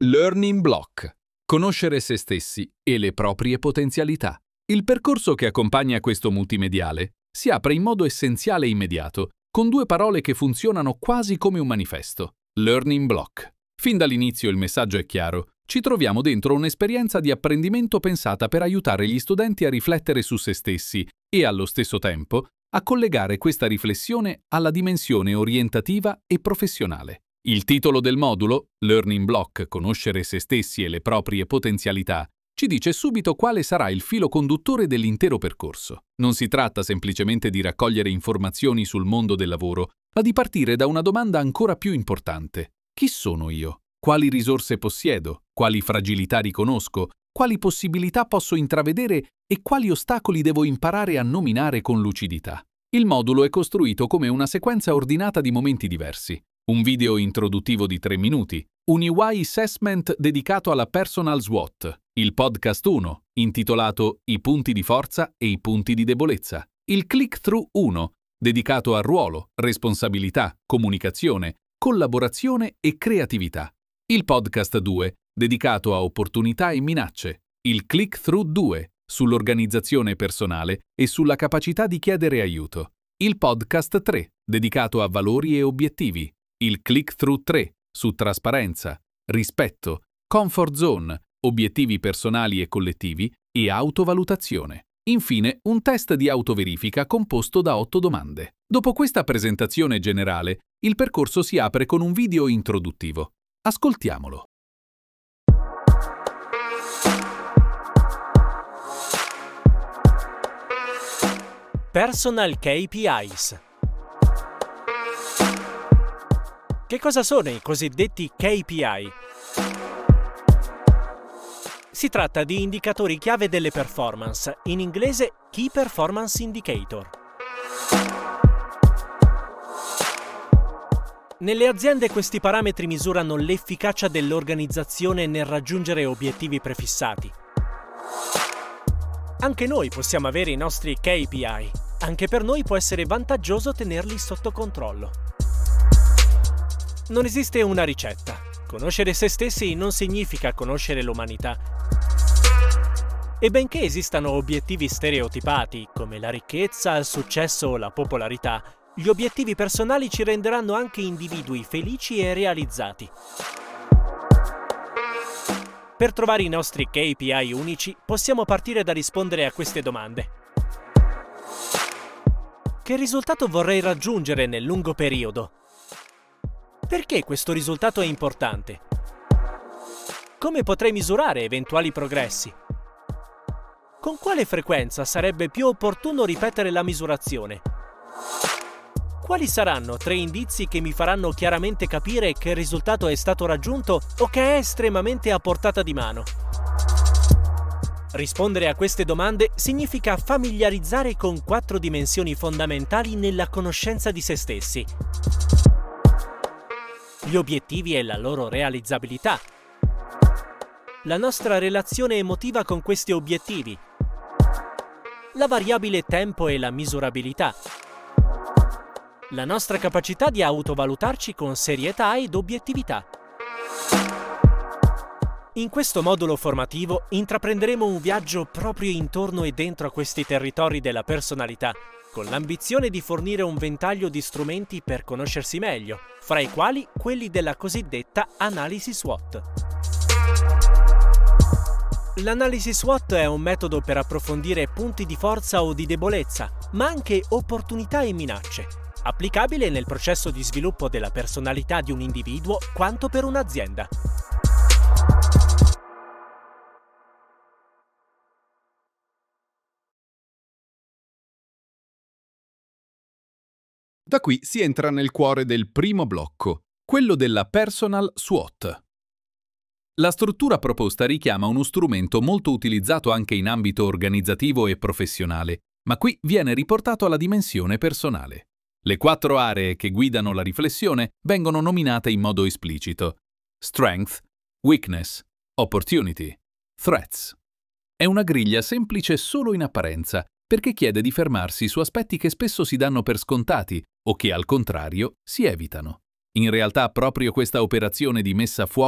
Learning Block. Conoscere se stessi e le proprie potenzialità. Il percorso che accompagna questo multimediale si apre in modo essenziale e immediato, con due parole che funzionano quasi come un manifesto: Learning Block. Fin dall'inizio il messaggio è chiaro: ci troviamo dentro un'esperienza di apprendimento pensata per aiutare gli studenti a riflettere su se stessi e, allo stesso tempo, a collegare questa riflessione alla dimensione orientativa e professionale. Il titolo del modulo, Learning Block, conoscere se stessi e le proprie potenzialità, ci dice subito quale sarà il filo conduttore dell'intero percorso. Non si tratta semplicemente di raccogliere informazioni sul mondo del lavoro, ma di partire da una domanda ancora più importante. Chi sono io? Quali risorse possiedo? Quali fragilità riconosco? Quali possibilità posso intravedere e quali ostacoli devo imparare a nominare con lucidità? Il modulo è costruito come una sequenza ordinata di momenti diversi. Un video introduttivo di 3 minuti, un UI assessment dedicato alla personal SWOT, il podcast 1, intitolato I punti di forza e i punti di debolezza, il click-through 1, dedicato al ruolo, responsabilità, comunicazione, collaborazione e creatività, il podcast 2, dedicato a opportunità e minacce, il click-through 2, sull'organizzazione personale e sulla capacità di chiedere aiuto, il podcast 3, dedicato a valori e obiettivi, il click-through 3, su trasparenza, rispetto, comfort zone, obiettivi personali e collettivi e autovalutazione. Infine, un test di autoverifica composto da 8 domande. Dopo questa presentazione generale, il percorso si apre con un video introduttivo. Ascoltiamolo. Personal KPIs. Che cosa sono i cosiddetti KPI? Si tratta di indicatori chiave delle performance, in inglese Key Performance Indicator. Nelle aziende questi parametri misurano l'efficacia dell'organizzazione nel raggiungere obiettivi prefissati. Anche noi possiamo avere i nostri KPI. Anche per noi può essere vantaggioso tenerli sotto controllo. Non esiste una ricetta. Conoscere se stessi non significa conoscere l'umanità. E benché esistano obiettivi stereotipati, come la ricchezza, il successo o la popolarità, gli obiettivi personali ci renderanno anche individui felici e realizzati. Per trovare i nostri KPI unici, possiamo partire da rispondere a queste domande. Che risultato vorrei raggiungere nel lungo periodo? Perché questo risultato è importante? Come potrei misurare eventuali progressi? Con quale frequenza sarebbe più opportuno ripetere la misurazione? Quali saranno 3 indizi che mi faranno chiaramente capire che il risultato è stato raggiunto o che è estremamente a portata di mano? Rispondere a queste domande significa familiarizzare con 4 dimensioni fondamentali nella conoscenza di se stessi. Gli obiettivi e la loro realizzabilità. La nostra relazione emotiva con questi obiettivi. La variabile tempo e la misurabilità. La nostra capacità di autovalutarci con serietà ed obiettività. In questo modulo formativo intraprenderemo un viaggio proprio intorno e dentro a questi territori della personalità, con l'ambizione di fornire un ventaglio di strumenti per conoscersi meglio, fra i quali quelli della cosiddetta analisi SWOT. L'analisi SWOT è un metodo per approfondire punti di forza o di debolezza, ma anche opportunità e minacce, applicabile nel processo di sviluppo della personalità di un individuo quanto per un'azienda. Da qui si entra nel cuore del primo blocco, quello della personal SWOT. La struttura proposta richiama uno strumento molto utilizzato anche in ambito organizzativo e professionale, ma qui viene riportato alla dimensione personale. Le 4 aree che guidano la riflessione vengono nominate in modo esplicito: strength, weakness, opportunity, threats. È una griglia semplice solo in apparenza, perché chiede di fermarsi su aspetti che spesso si danno per scontati o che, al contrario, si evitano. In realtà, proprio questa operazione di messa a fuoco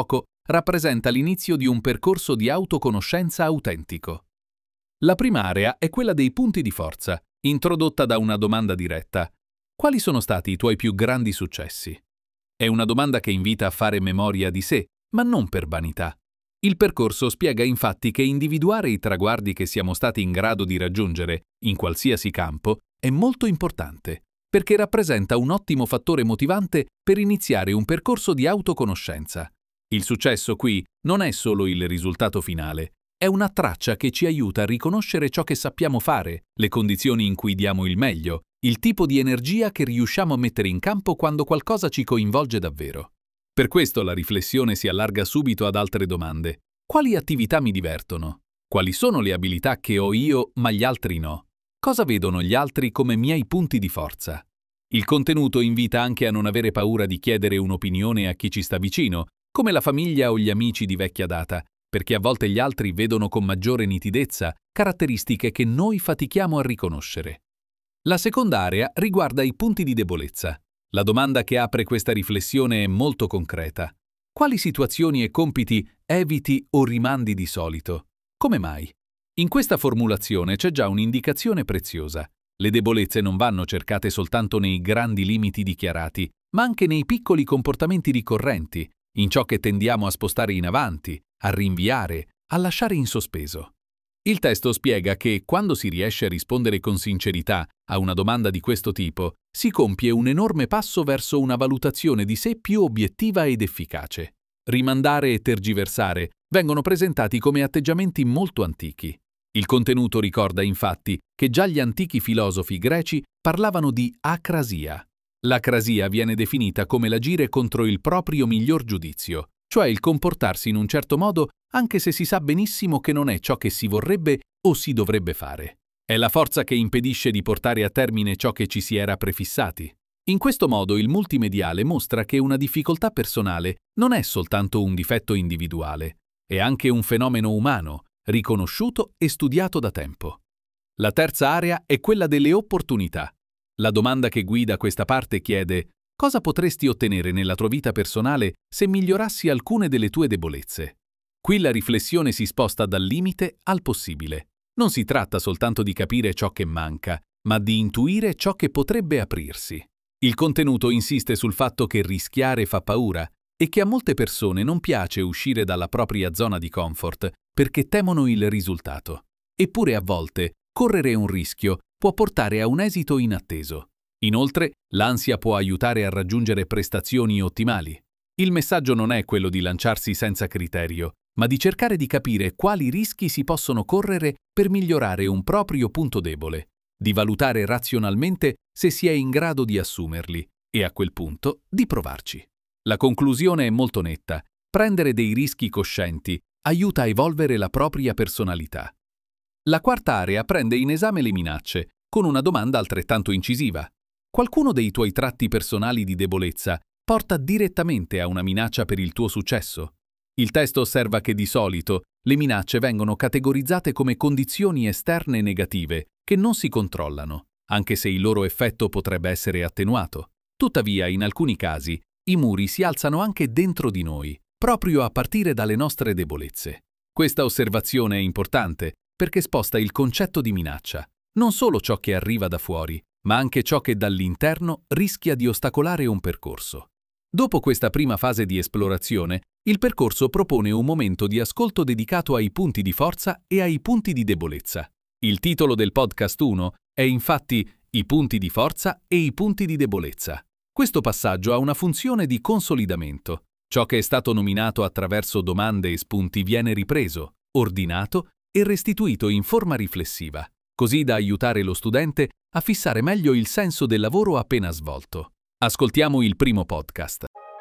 rappresenta l'inizio di un percorso di autoconoscenza autentico. La prima area è quella dei punti di forza, introdotta da una domanda diretta. Quali sono stati i tuoi più grandi successi? È una domanda che invita a fare memoria di sé, ma non per vanità. Il percorso spiega infatti che individuare i traguardi che siamo stati in grado di raggiungere, in qualsiasi campo, è molto importante, perché rappresenta un ottimo fattore motivante per iniziare un percorso di autoconoscenza. Il successo qui non è solo il risultato finale, è una traccia che ci aiuta a riconoscere ciò che sappiamo fare, le condizioni in cui diamo il meglio, il tipo di energia che riusciamo a mettere in campo quando qualcosa ci coinvolge davvero. Per questo la riflessione si allarga subito ad altre domande. Quali attività mi divertono? Quali sono le abilità che ho io ma gli altri no? Cosa vedono gli altri come miei punti di forza? Il contenuto invita anche a non avere paura di chiedere un'opinione a chi ci sta vicino, come la famiglia o gli amici di vecchia data, perché a volte gli altri vedono con maggiore nitidezza caratteristiche che noi fatichiamo a riconoscere. La seconda area riguarda i punti di debolezza. La domanda che apre questa riflessione è molto concreta. Quali situazioni e compiti eviti o rimandi di solito? Come mai? In questa formulazione c'è già un'indicazione preziosa. Le debolezze non vanno cercate soltanto nei grandi limiti dichiarati, ma anche nei piccoli comportamenti ricorrenti, in ciò che tendiamo a spostare in avanti, a rinviare, a lasciare in sospeso. Il testo spiega che, quando si riesce a rispondere con sincerità a una domanda di questo tipo, si compie un enorme passo verso una valutazione di sé più obiettiva ed efficace. Rimandare e tergiversare vengono presentati come atteggiamenti molto antichi. Il contenuto ricorda infatti che già gli antichi filosofi greci parlavano di acrasia. L'acrasia viene definita come l'agire contro il proprio miglior giudizio, cioè il comportarsi in un certo modo anche se si sa benissimo che non è ciò che si vorrebbe o si dovrebbe fare. È la forza che impedisce di portare a termine ciò che ci si era prefissati. In questo modo il multimediale mostra che una difficoltà personale non è soltanto un difetto individuale, è anche un fenomeno umano, riconosciuto e studiato da tempo. La terza area è quella delle opportunità. La domanda che guida questa parte chiede: cosa potresti ottenere nella tua vita personale se migliorassi alcune delle tue debolezze? Qui la riflessione si sposta dal limite al possibile. Non si tratta soltanto di capire ciò che manca, ma di intuire ciò che potrebbe aprirsi. Il contenuto insiste sul fatto che rischiare fa paura e che a molte persone non piace uscire dalla propria zona di comfort perché temono il risultato. Eppure a volte correre un rischio può portare a un esito inatteso. Inoltre, l'ansia può aiutare a raggiungere prestazioni ottimali. Il messaggio non è quello di lanciarsi senza criterio, ma di cercare di capire quali rischi si possono correre per migliorare un proprio punto debole, di valutare razionalmente se si è in grado di assumerli e a quel punto di provarci. La conclusione è molto netta: prendere dei rischi coscienti aiuta a evolvere la propria personalità. La quarta area prende in esame le minacce, con una domanda altrettanto incisiva. Qualcuno dei tuoi tratti personali di debolezza porta direttamente a una minaccia per il tuo successo? Il testo osserva che di solito le minacce vengono categorizzate come condizioni esterne negative che non si controllano, anche se il loro effetto potrebbe essere attenuato. Tuttavia, in alcuni casi, i muri si alzano anche dentro di noi, proprio a partire dalle nostre debolezze. Questa osservazione è importante perché sposta il concetto di minaccia, non solo ciò che arriva da fuori, ma anche ciò che dall'interno rischia di ostacolare un percorso. Dopo questa prima fase di esplorazione, il percorso propone un momento di ascolto dedicato ai punti di forza e ai punti di debolezza. Il titolo del podcast 1 è infatti I punti di forza e i punti di debolezza. Questo passaggio ha una funzione di consolidamento. Ciò che è stato nominato attraverso domande e spunti viene ripreso, ordinato e restituito in forma riflessiva, così da aiutare lo studente a fissare meglio il senso del lavoro appena svolto. Ascoltiamo il primo podcast.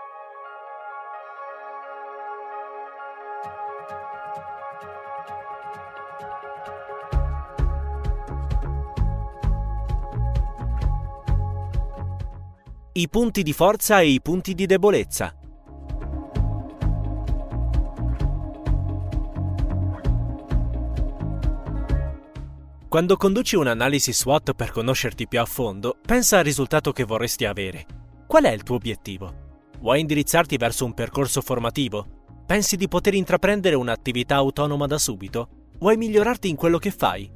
I punti di forza e i punti di debolezza. Quando conduci un'analisi SWOT per conoscerti più a fondo, pensa al risultato che vorresti avere. Qual è il tuo obiettivo? Vuoi indirizzarti verso un percorso formativo? Pensi di poter intraprendere un'attività autonoma da subito? Vuoi migliorarti in quello che fai?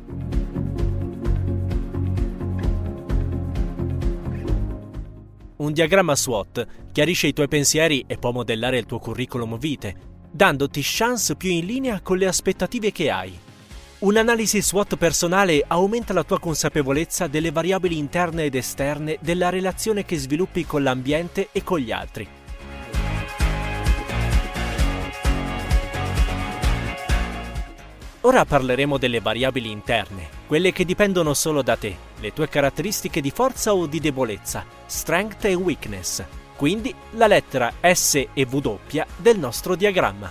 Un diagramma SWOT chiarisce i tuoi pensieri e può modellare il tuo curriculum vitae, dandoti chance più in linea con le aspettative che hai. Un'analisi SWOT personale aumenta la tua consapevolezza delle variabili interne ed esterne della relazione che sviluppi con l'ambiente e con gli altri. Ora parleremo delle variabili interne, quelle che dipendono solo da te, le tue caratteristiche di forza o di debolezza, strength e weakness, quindi la lettera S e W del nostro diagramma.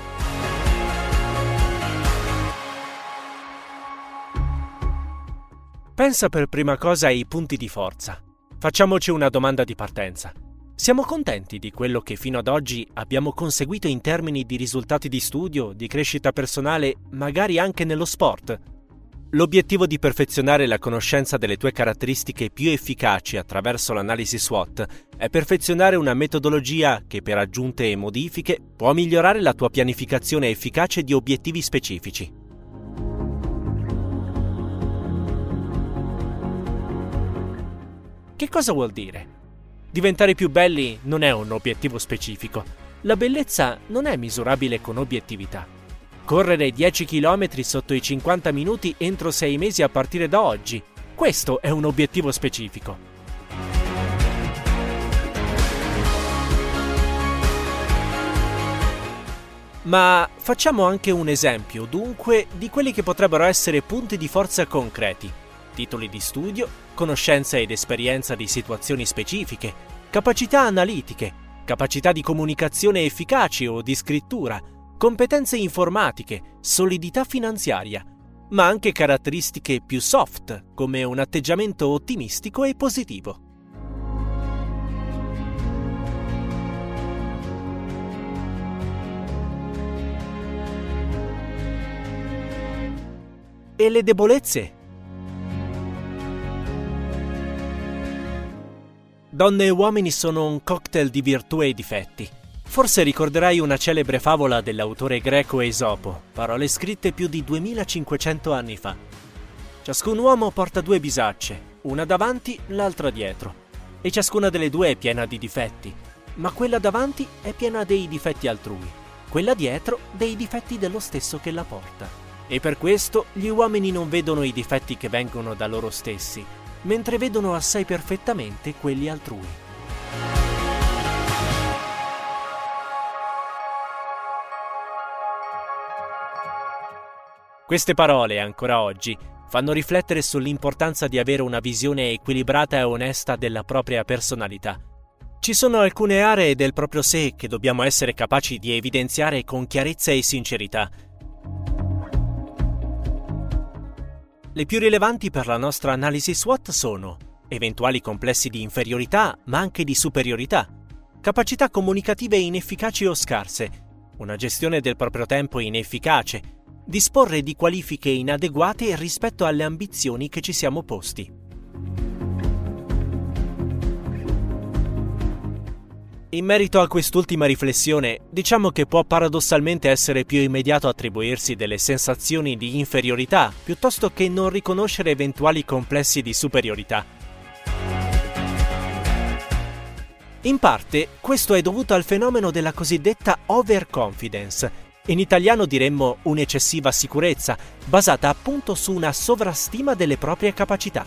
Pensa per prima cosa ai punti di forza. Facciamoci una domanda di partenza. Siamo contenti di quello che fino ad oggi abbiamo conseguito in termini di risultati di studio, di crescita personale, magari anche nello sport? L'obiettivo di perfezionare la conoscenza delle tue caratteristiche più efficaci attraverso l'analisi SWOT è perfezionare una metodologia che, per aggiunte e modifiche, può migliorare la tua pianificazione efficace di obiettivi specifici. Che cosa vuol dire? Diventare più belli non è un obiettivo specifico. La bellezza non è misurabile con obiettività. Correre 10 km sotto i 50 minuti entro 6 mesi a partire da oggi. Questo è un obiettivo specifico. Ma facciamo anche un esempio, dunque, di quelli che potrebbero essere punti di forza concreti. Titoli di studio, conoscenza ed esperienza di situazioni specifiche, capacità analitiche, capacità di comunicazione efficaci o di scrittura, competenze informatiche, solidità finanziaria, ma anche caratteristiche più soft, come un atteggiamento ottimistico e positivo. E le debolezze? Donne e uomini sono un cocktail di virtù e difetti. Forse ricorderai una celebre favola dell'autore greco Esopo, parole scritte più di 2500 anni fa. Ciascun uomo porta 2 bisacce, una davanti, l'altra dietro, e ciascuna delle 2 è piena di difetti, ma quella davanti è piena dei difetti altrui, quella dietro dei difetti dello stesso che la porta. E per questo gli uomini non vedono i difetti che vengono da loro stessi, mentre vedono assai perfettamente quelli altrui. Queste parole, ancora oggi, fanno riflettere sull'importanza di avere una visione equilibrata e onesta della propria personalità. Ci sono alcune aree del proprio sé che dobbiamo essere capaci di evidenziare con chiarezza e sincerità. Le più rilevanti per la nostra analisi SWOT sono eventuali complessi di inferiorità, ma anche di superiorità, capacità comunicative inefficaci o scarse, una gestione del proprio tempo inefficace, disporre di qualifiche inadeguate rispetto alle ambizioni che ci siamo posti. In merito a quest'ultima riflessione, diciamo che può paradossalmente essere più immediato attribuirsi delle sensazioni di inferiorità piuttosto che non riconoscere eventuali complessi di superiorità. In parte, questo è dovuto al fenomeno della cosiddetta overconfidence. In italiano diremmo un'eccessiva sicurezza, basata appunto su una sovrastima delle proprie capacità.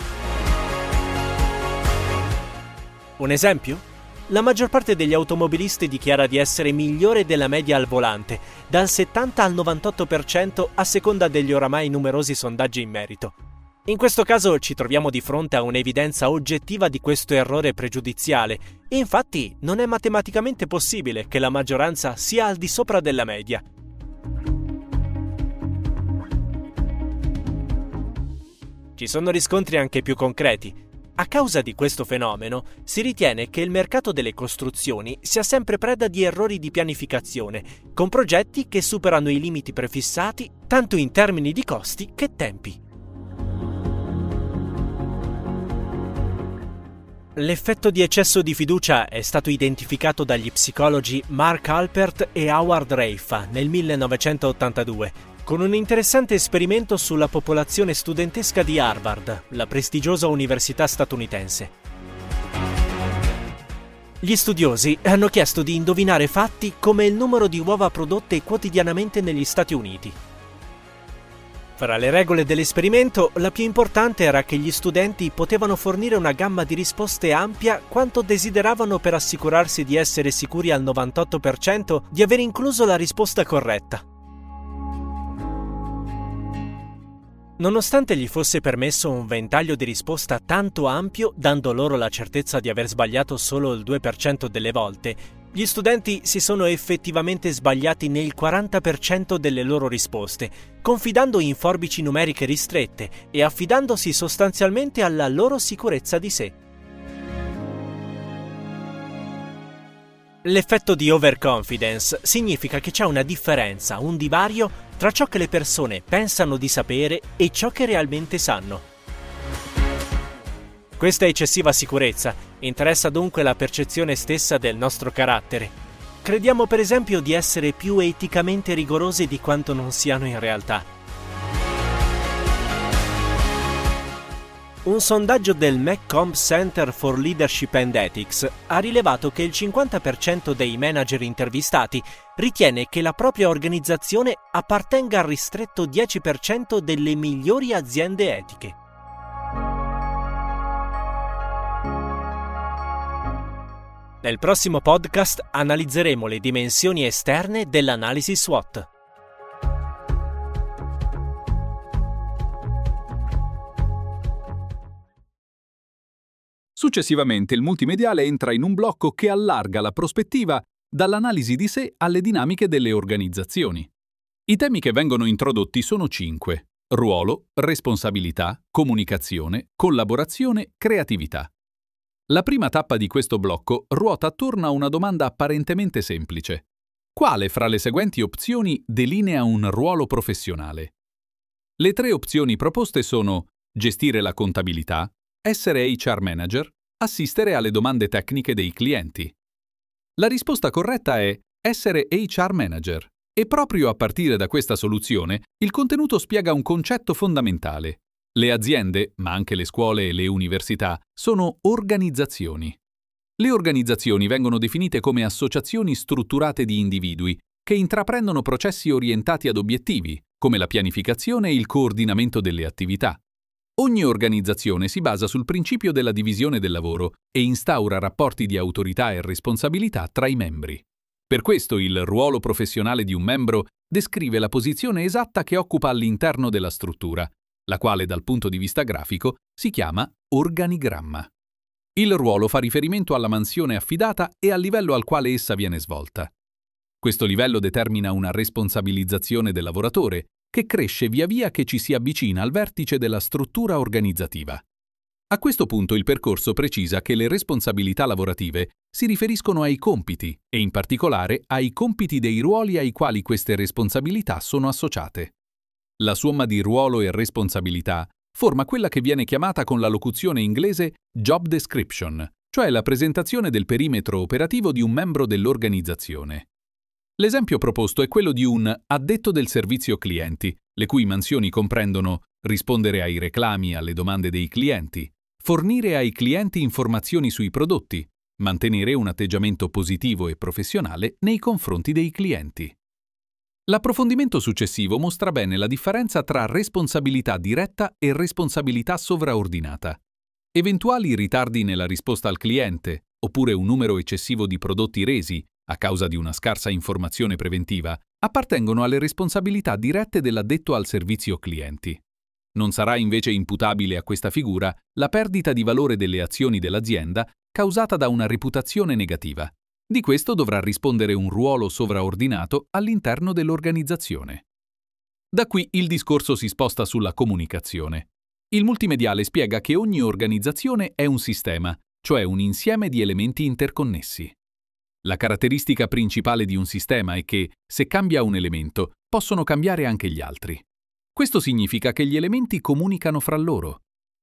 Un esempio? La maggior parte degli automobilisti dichiara di essere migliore della media al volante, dal 70 al 98% a seconda degli oramai numerosi sondaggi in merito. In questo caso ci troviamo di fronte a un'evidenza oggettiva di questo errore pregiudiziale, e infatti non è matematicamente possibile che la maggioranza sia al di sopra della media. Ci sono riscontri anche più concreti. A causa di questo fenomeno, si ritiene che il mercato delle costruzioni sia sempre preda di errori di pianificazione, con progetti che superano i limiti prefissati tanto in termini di costi che tempi. L'effetto di eccesso di fiducia è stato identificato dagli psicologi Mark Alpert e Howard Reifa nel 1982, con un interessante esperimento sulla popolazione studentesca di Harvard, la prestigiosa università statunitense. Gli studiosi hanno chiesto di indovinare fatti come il numero di uova prodotte quotidianamente negli Stati Uniti. Fra le regole dell'esperimento, la più importante era che gli studenti potevano fornire una gamma di risposte ampia quanto desideravano per assicurarsi di essere sicuri al 98% di aver incluso la risposta corretta. Nonostante gli fosse permesso un ventaglio di risposta tanto ampio, dando loro la certezza di aver sbagliato solo il 2% delle volte, gli studenti si sono effettivamente sbagliati nel 40% delle loro risposte, confidando in forbici numeriche ristrette e affidandosi sostanzialmente alla loro sicurezza di sé. L'effetto di overconfidence significa che c'è una differenza, un divario tra ciò che le persone pensano di sapere e ciò che realmente sanno. Questa eccessiva sicurezza interessa dunque la percezione stessa del nostro carattere. Crediamo per esempio di essere più eticamente rigorosi di quanto non siano in realtà. Un sondaggio del McComb Center for Leadership and Ethics ha rilevato che il 50% dei manager intervistati ritiene che la propria organizzazione appartenga al ristretto 10% delle migliori aziende etiche. Nel prossimo podcast analizzeremo le dimensioni esterne dell'analisi SWOT. Successivamente il multimediale entra in un blocco che allarga la prospettiva dall'analisi di sé alle dinamiche delle organizzazioni. I temi che vengono introdotti sono 5: ruolo, responsabilità, comunicazione, collaborazione, creatività. La prima tappa di questo blocco ruota attorno a una domanda apparentemente semplice. Quale fra le seguenti opzioni delinea un ruolo professionale? Le 3 opzioni proposte sono gestire la contabilità, essere HR manager, assistere alle domande tecniche dei clienti. La risposta corretta è essere HR manager, e proprio a partire da questa soluzione il contenuto spiega un concetto fondamentale. Le aziende, ma anche le scuole e le università, sono organizzazioni. Le organizzazioni vengono definite come associazioni strutturate di individui che intraprendono processi orientati ad obiettivi, come la pianificazione e il coordinamento delle attività. Ogni organizzazione si basa sul principio della divisione del lavoro e instaura rapporti di autorità e responsabilità tra i membri. Per questo il ruolo professionale di un membro descrive la posizione esatta che occupa all'interno della struttura, la quale dal punto di vista grafico si chiama organigramma. Il ruolo fa riferimento alla mansione affidata e al livello al quale essa viene svolta. Questo livello determina una responsabilizzazione del lavoratore, che cresce via via che ci si avvicina al vertice della struttura organizzativa. A questo punto il percorso precisa che le responsabilità lavorative si riferiscono ai compiti e in particolare ai compiti dei ruoli ai quali queste responsabilità sono associate. La somma di ruolo e responsabilità forma quella che viene chiamata con la locuzione inglese job description, cioè la presentazione del perimetro operativo di un membro dell'organizzazione. L'esempio proposto è quello di un addetto del servizio clienti, le cui mansioni comprendono rispondere ai reclami e alle domande dei clienti, fornire ai clienti informazioni sui prodotti, mantenere un atteggiamento positivo e professionale nei confronti dei clienti. L'approfondimento successivo mostra bene la differenza tra responsabilità diretta e responsabilità sovraordinata. Eventuali ritardi nella risposta al cliente, oppure un numero eccessivo di prodotti resi, a causa di una scarsa informazione preventiva, appartengono alle responsabilità dirette dell'addetto al servizio clienti. Non sarà invece imputabile a questa figura la perdita di valore delle azioni dell'azienda causata da una reputazione negativa. Di questo dovrà rispondere un ruolo sovraordinato all'interno dell'organizzazione. Da qui il discorso si sposta sulla comunicazione. Il multimediale spiega che ogni organizzazione è un sistema, cioè un insieme di elementi interconnessi. La caratteristica principale di un sistema è che, se cambia un elemento, possono cambiare anche gli altri. Questo significa che gli elementi comunicano fra loro.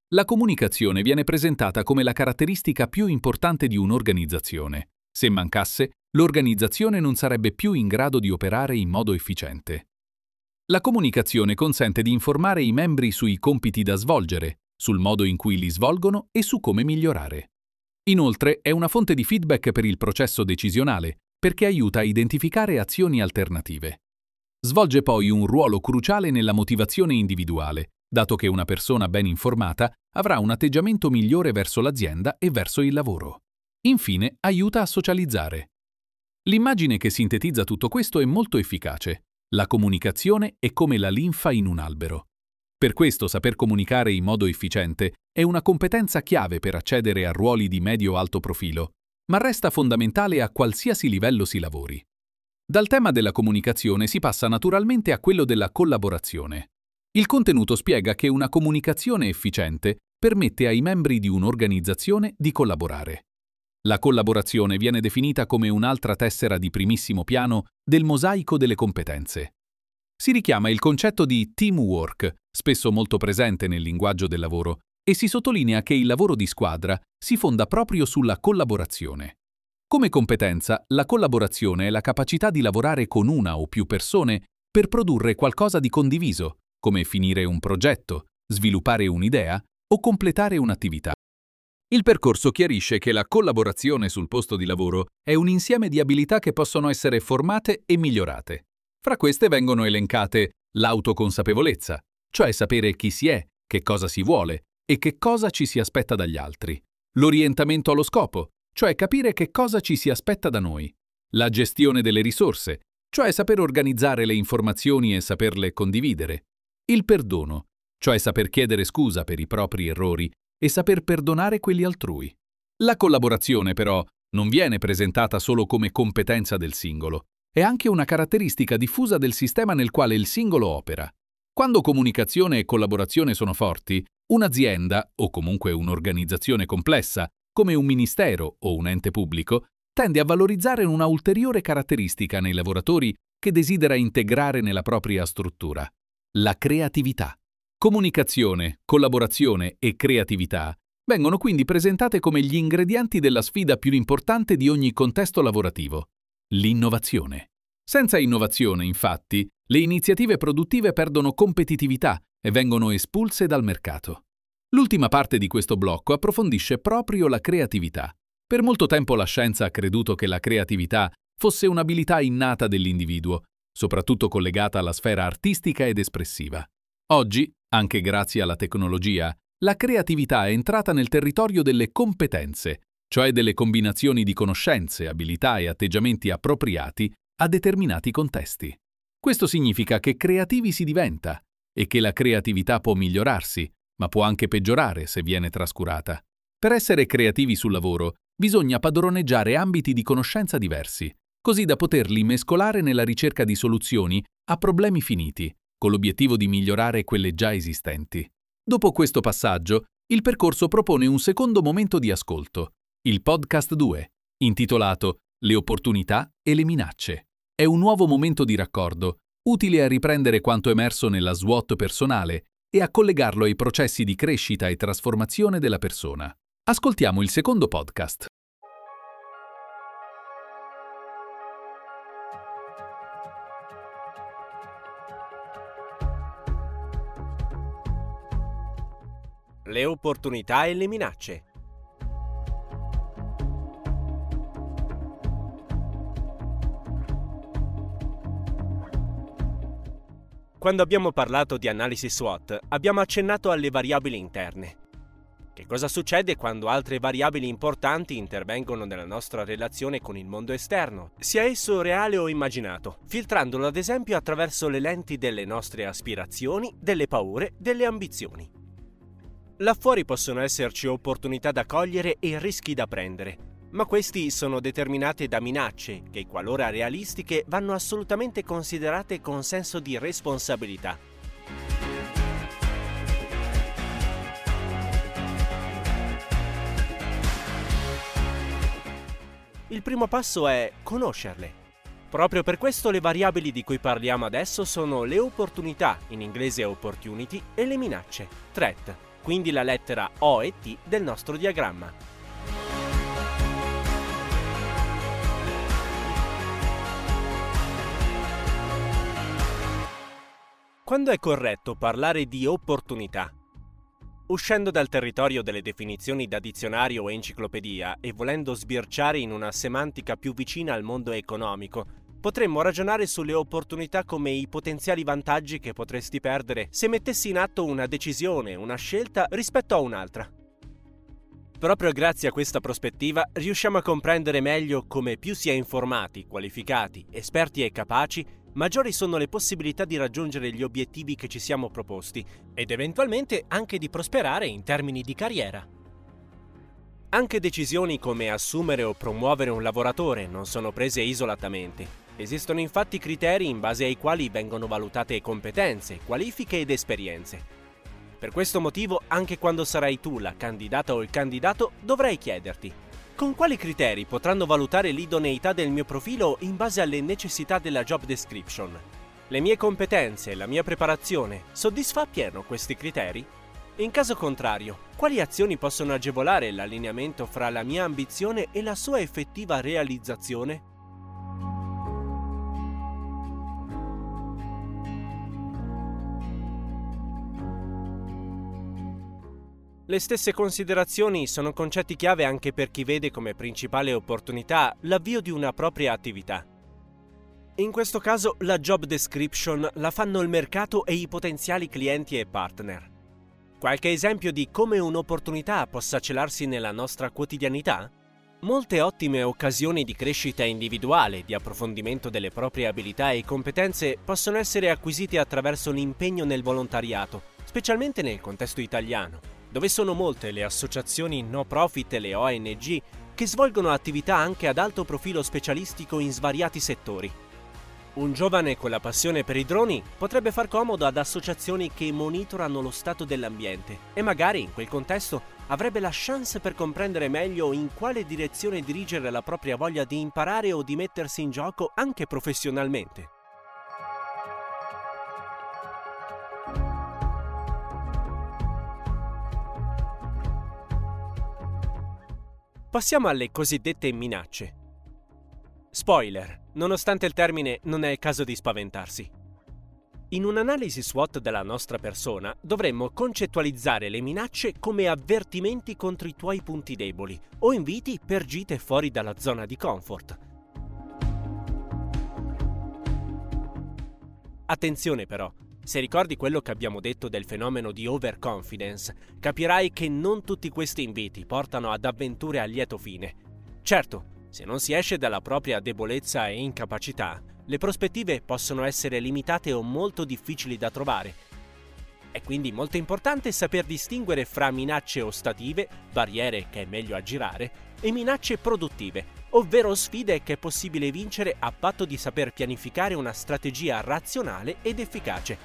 La comunicazione viene presentata come la caratteristica più importante di un'organizzazione. Se mancasse, l'organizzazione non sarebbe più in grado di operare in modo efficiente. La comunicazione consente di informare i membri sui compiti da svolgere, sul modo in cui li svolgono e su come migliorare. Inoltre è una fonte di feedback per il processo decisionale, perché aiuta a identificare azioni alternative. Svolge poi un ruolo cruciale nella motivazione individuale, dato che una persona ben informata avrà un atteggiamento migliore verso l'azienda e verso il lavoro. Infine, aiuta a socializzare. L'immagine che sintetizza tutto questo è molto efficace. La comunicazione è come la linfa in un albero. Per questo saper comunicare in modo efficiente è una competenza chiave per accedere a ruoli di medio-alto profilo, ma resta fondamentale a qualsiasi livello si lavori. Dal tema della comunicazione si passa naturalmente a quello della collaborazione. Il contenuto spiega che una comunicazione efficiente permette ai membri di un'organizzazione di collaborare. La collaborazione viene definita come un'altra tessera di primissimo piano del mosaico delle competenze. Si richiama il concetto di teamwork, spesso molto presente nel linguaggio del lavoro, e si sottolinea che il lavoro di squadra si fonda proprio sulla collaborazione. Come competenza, la collaborazione è la capacità di lavorare con una o più persone per produrre qualcosa di condiviso, come finire un progetto, sviluppare un'idea o completare un'attività. Il percorso chiarisce che la collaborazione sul posto di lavoro è un insieme di abilità che possono essere formate e migliorate. Fra queste vengono elencate l'autoconsapevolezza, cioè sapere chi si è, che cosa si vuole e che cosa ci si aspetta dagli altri. L'orientamento allo scopo, cioè capire che cosa ci si aspetta da noi. La gestione delle risorse, cioè saper organizzare le informazioni e saperle condividere. Il perdono, cioè saper chiedere scusa per i propri errori e saper perdonare quelli altrui. La collaborazione, però, non viene presentata solo come competenza del singolo, è anche una caratteristica diffusa del sistema nel quale il singolo opera. Quando comunicazione e collaborazione sono forti, un'azienda, o comunque un'organizzazione complessa, come un ministero o un ente pubblico, tende a valorizzare una ulteriore caratteristica nei lavoratori che desidera integrare nella propria struttura: la creatività. Comunicazione, collaborazione e creatività vengono quindi presentate come gli ingredienti della sfida più importante di ogni contesto lavorativo: l'innovazione. Senza innovazione, infatti, le iniziative produttive perdono competitività e vengono espulse dal mercato. L'ultima parte di questo blocco approfondisce proprio la creatività. Per molto tempo la scienza ha creduto che la creatività fosse un'abilità innata dell'individuo, soprattutto collegata alla sfera artistica ed espressiva. Oggi, anche grazie alla tecnologia, la creatività è entrata nel territorio delle competenze, cioè delle combinazioni di conoscenze, abilità e atteggiamenti appropriati a determinati contesti. Questo significa che creativi si diventa e che la creatività può migliorarsi, ma può anche peggiorare se viene trascurata. Per essere creativi sul lavoro, bisogna padroneggiare ambiti di conoscenza diversi, così da poterli mescolare nella ricerca di soluzioni a problemi finiti, con l'obiettivo di migliorare quelle già esistenti. Dopo questo passaggio, il percorso propone un secondo momento di ascolto, il podcast 2, intitolato Le opportunità e le minacce. È un nuovo momento di raccordo, utile a riprendere quanto emerso nella SWOT personale e a collegarlo ai processi di crescita e trasformazione della persona. Ascoltiamo il secondo podcast. Le opportunità e le minacce. Quando abbiamo parlato di analisi SWOT, abbiamo accennato alle variabili interne. Che cosa succede quando altre variabili importanti intervengono nella nostra relazione con il mondo esterno, sia esso reale o immaginato, filtrandolo ad esempio attraverso le lenti delle nostre aspirazioni, delle paure, delle ambizioni. Là fuori possono esserci opportunità da cogliere e rischi da prendere, ma questi sono determinati da minacce che, qualora realistiche, vanno assolutamente considerate con senso di responsabilità. Il primo passo è conoscerle. Proprio per questo le variabili di cui parliamo adesso sono le opportunità, in inglese opportunity, e le minacce, threat. quindi la lettera O e T del nostro diagramma. Quando è corretto parlare di opportunità? Uscendo dal territorio delle definizioni da dizionario o enciclopedia e volendo sbirciare in una semantica più vicina al mondo economico, potremmo ragionare sulle opportunità come i potenziali vantaggi che potresti perdere se mettessi in atto una decisione, una scelta rispetto a un'altra. Proprio grazie a questa prospettiva riusciamo a comprendere meglio come più si è informati, qualificati, esperti e capaci, maggiori sono le possibilità di raggiungere gli obiettivi che ci siamo proposti ed eventualmente anche di prosperare in termini di carriera. Anche decisioni come assumere o promuovere un lavoratore non sono prese isolatamente. Esistono infatti criteri in base ai quali vengono valutate competenze, qualifiche ed esperienze. Per questo motivo, anche quando sarai tu la candidata o il candidato, dovrai chiederti: con quali criteri potranno valutare l'idoneità del mio profilo in base alle necessità della job description? Le mie competenze e la mia preparazione soddisfa appieno questi criteri? In caso contrario, quali azioni possono agevolare l'allineamento fra la mia ambizione e la sua effettiva realizzazione? Le stesse considerazioni sono concetti chiave anche per chi vede come principale opportunità l'avvio di una propria attività. In questo caso la job description la fanno il mercato e i potenziali clienti e partner. Qualche esempio di come un'opportunità possa celarsi nella nostra quotidianità? Molte ottime occasioni di crescita individuale, di approfondimento delle proprie abilità e competenze possono essere acquisite attraverso l'impegno nel volontariato, specialmente nel contesto italiano, dove sono molte le associazioni no profit e le ONG che svolgono attività anche ad alto profilo specialistico in svariati settori. Un giovane con la passione per i droni potrebbe far comodo ad associazioni che monitorano lo stato dell'ambiente e magari in quel contesto avrebbe la chance per comprendere meglio in quale direzione dirigere la propria voglia di imparare o di mettersi in gioco anche professionalmente. Passiamo alle cosiddette minacce. Spoiler, nonostante il termine, non è il caso di spaventarsi. In un'analisi SWOT della nostra persona dovremmo concettualizzare le minacce come avvertimenti contro i tuoi punti deboli o inviti per gite fuori dalla zona di comfort. Attenzione però, se ricordi quello che abbiamo detto del fenomeno di overconfidence, capirai che non tutti questi inviti portano ad avventure a lieto fine. Certo, se non si esce dalla propria debolezza e incapacità, le prospettive possono essere limitate o molto difficili da trovare. È quindi molto importante saper distinguere fra minacce ostative, barriere che è meglio aggirare, e minacce produttive, ovvero sfide che è possibile vincere a patto di saper pianificare una strategia razionale ed efficace.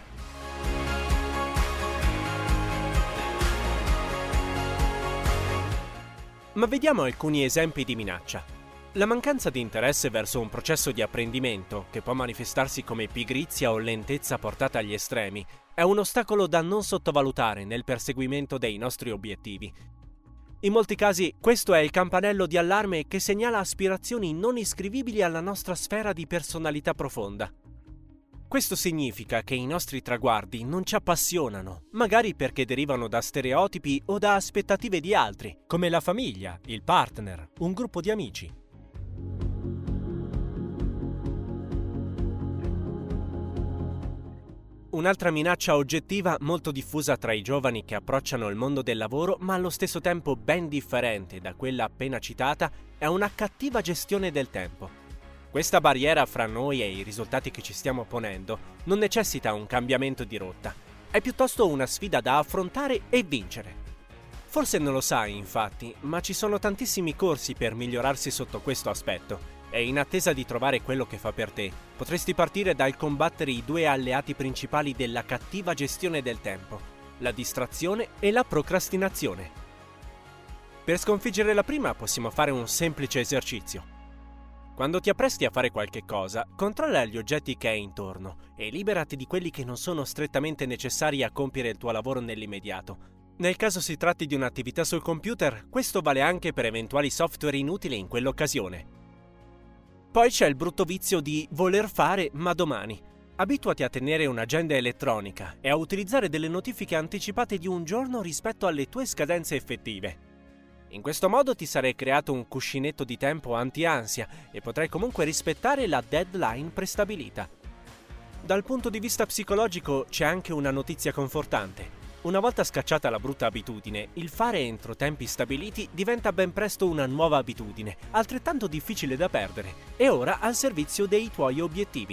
Ma vediamo alcuni esempi di minaccia. La mancanza di interesse verso un processo di apprendimento, che può manifestarsi come pigrizia o lentezza portata agli estremi, è un ostacolo da non sottovalutare nel perseguimento dei nostri obiettivi. In molti casi questo è il campanello di allarme che segnala aspirazioni non iscrivibili alla nostra sfera di personalità profonda. Questo significa che i nostri traguardi non ci appassionano, magari perché derivano da stereotipi o da aspettative di altri, come la famiglia, il partner, un gruppo di amici. Un'altra minaccia oggettiva molto diffusa tra i giovani che approcciano il mondo del lavoro, ma allo stesso tempo ben differente da quella appena citata, è una cattiva gestione del tempo. Questa barriera fra noi e i risultati che ci stiamo ponendo non necessita un cambiamento di rotta, è piuttosto una sfida da affrontare e vincere. Forse non lo sai, infatti, ma ci sono tantissimi corsi per migliorarsi sotto questo aspetto. E in attesa di trovare quello che fa per te, potresti partire dal combattere i due alleati principali della cattiva gestione del tempo, la distrazione e la procrastinazione. Per sconfiggere la prima possiamo fare un semplice esercizio. Quando ti appresti a fare qualche cosa, controlla gli oggetti che hai intorno e liberati di quelli che non sono strettamente necessari a compiere il tuo lavoro nell'immediato. Nel caso si tratti di un'attività sul computer, questo vale anche per eventuali software inutili in quell'occasione. Poi c'è il brutto vizio di voler fare ma domani. Abituati a tenere un'agenda elettronica e a utilizzare delle notifiche anticipate di un giorno rispetto alle tue scadenze effettive. In questo modo ti sarei creato un cuscinetto di tempo anti-ansia e potrai comunque rispettare la deadline prestabilita. Dal punto di vista psicologico c'è anche una notizia confortante. Una volta scacciata la brutta abitudine, il fare entro tempi stabiliti diventa ben presto una nuova abitudine, altrettanto difficile da perdere, e ora al servizio dei tuoi obiettivi.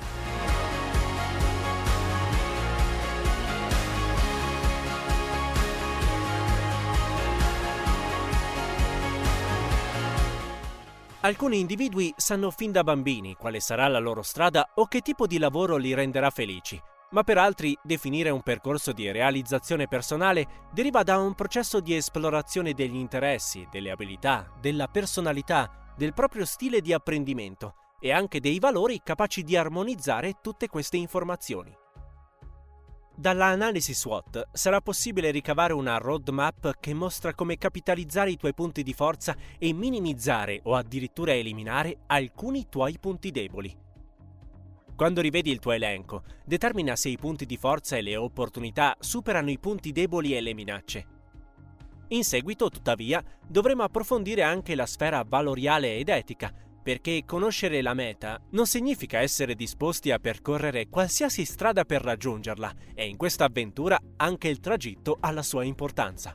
Alcuni individui sanno fin da bambini quale sarà la loro strada o che tipo di lavoro li renderà felici, ma per altri definire un percorso di realizzazione personale deriva da un processo di esplorazione degli interessi, delle abilità, della personalità, del proprio stile di apprendimento e anche dei valori capaci di armonizzare tutte queste informazioni. Dalla analisi SWOT sarà possibile ricavare una roadmap che mostra come capitalizzare i tuoi punti di forza e minimizzare o addirittura eliminare alcuni tuoi punti deboli. Quando rivedi il tuo elenco, determina se i punti di forza e le opportunità superano i punti deboli e le minacce. In seguito, tuttavia, dovremo approfondire anche la sfera valoriale ed etica, perché conoscere la meta non significa essere disposti a percorrere qualsiasi strada per raggiungerla, e in questa avventura anche il tragitto ha la sua importanza.